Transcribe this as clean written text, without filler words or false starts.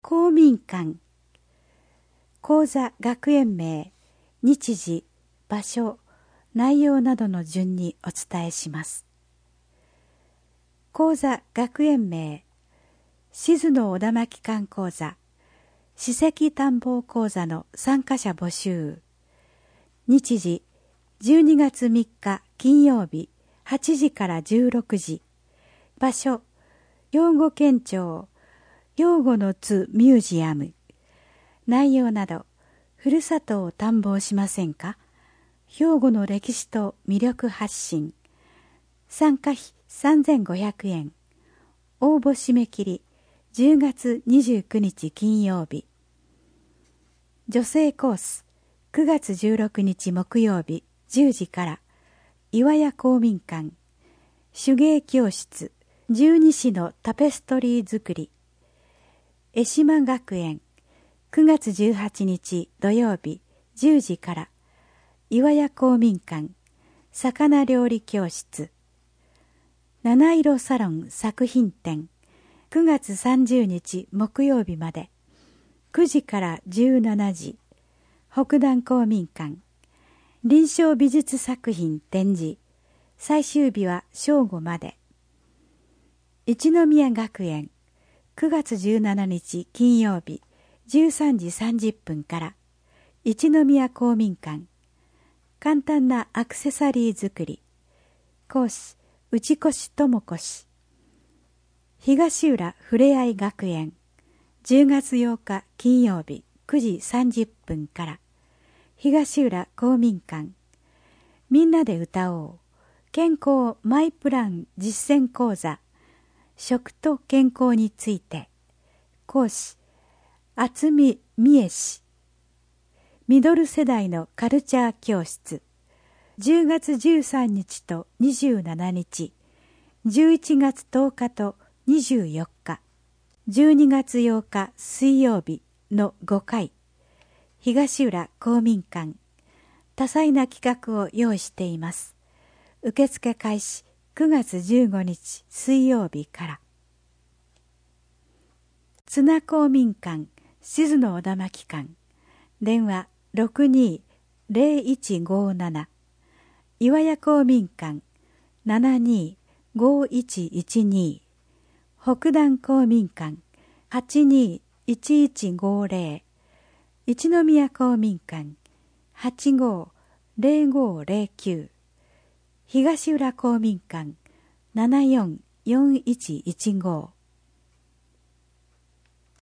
公民館、講座学園名、日時、場所、内容などの順にお伝えします。講座学園名、静野小田巻館講座、史跡探訪講座の参加者募集。日時、12月3日金曜日8時から16時。場所、兵庫県庁、兵庫の津ミュージアム。内容など、ふるさとを探訪しませんか？兵庫の歴史と魅力発信。参加費3500円。応募締め切り10月29日金曜日。女性コース9月16日木曜日10時から岩屋公民館手芸教室十二支のタペストリー作り。江島学園9月18日土曜日10時から岩屋公民館魚料理教室。七色サロン作品展9月30日木曜日まで9時から17時。北段公民館臨床美術作品展示。最終日は正午まで。一宮学園9月17日金曜日13時30分から一宮公民館簡単なアクセサリー作り。講師内越智子氏。東浦ふれあい学園10月8日金曜日9時30分から東浦公民館みんなで歌おう健康マイプラン実践講座食と健康について。講師渥美美恵氏。ミドル世代のカルチャー教室10月13日と27日11月10日と24日12月8日水曜日の5回。東浦公民館多彩な企画を用意しています。受付開始9月15日水曜日から。津名公民館静野小田巻館電話620157。岩屋公民館725112。北段公民館821150。一宮公民館850509。東浦公民館744115。